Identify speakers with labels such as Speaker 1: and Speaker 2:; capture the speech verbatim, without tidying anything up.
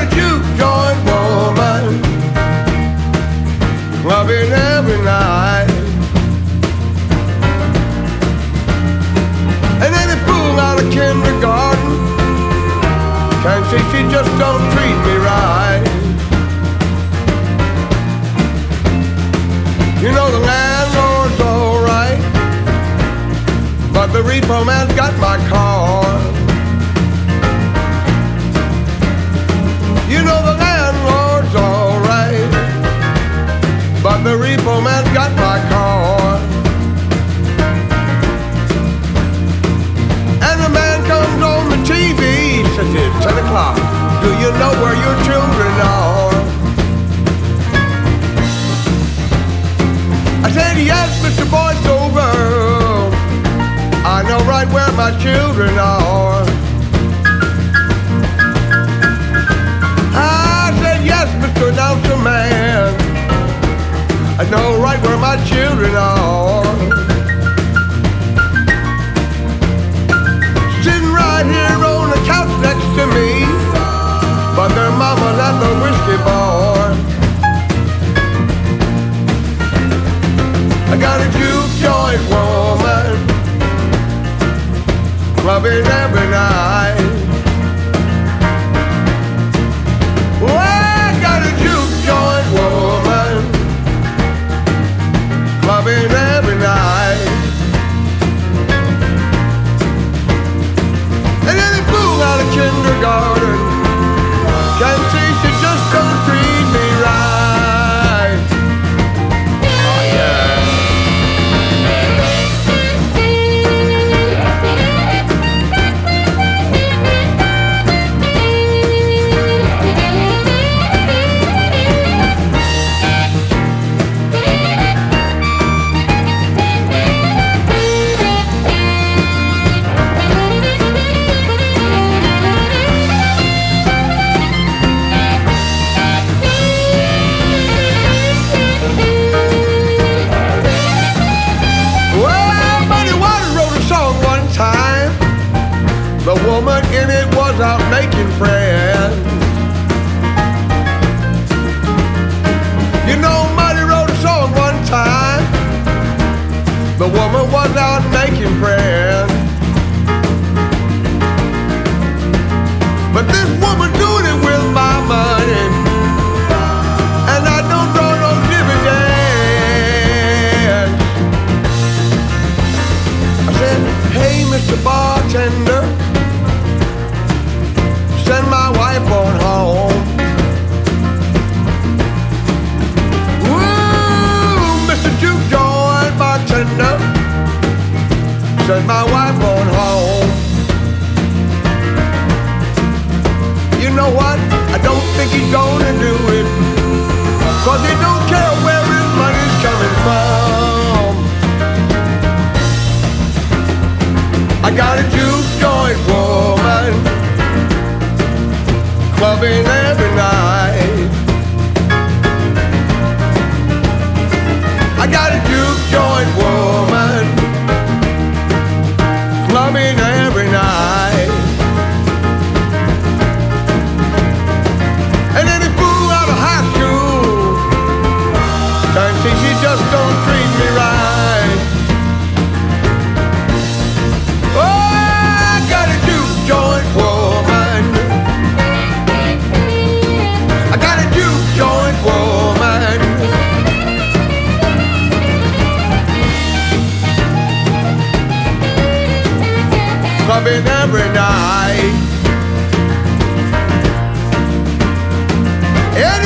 Speaker 1: a juke joint woman, clubbing every night. And any fool out of kindergarten can't say she just don't treat me right. You know the landlord's alright, but the repo man's got my car. You know the landlord's alright, but the repo man's got my car. And the man comes on the T V, says it's ten o'clock. Do you know where your children are? I said, yes, Mister Voiceover, I know right where my children are. I said, yes, Mister Announcer Man, I know right where my children are. Sitting right here on the couch next to me, but their mama's at the whiskey bar. I got a juke joint woman, clubbing every night. Well, I got a juke joint woman, clubbing every night. And any fool out of kindergarten can't see she just don't treat me right. Oh yeah. The woman in it was out making friends. You know, Muddy wrote a song one time. The woman was out making friends. But this woman doing it with my money, and I don't draw no dividends. I said, hey, Mister Bartender, send my wife on home. Woo, Mister Juke Joint Bartender, send my wife on home. You know what? I don't think he's gonna do it, 'cause he don't care where his money's coming from. I got a juke joint woman, clubbing every night. I got a juke joint woman, clubbing every night. And any fool out of high school can't see she just don't treat me right. Oh, I got a juke joint woman, I got a juke joint woman, clubbing every night. And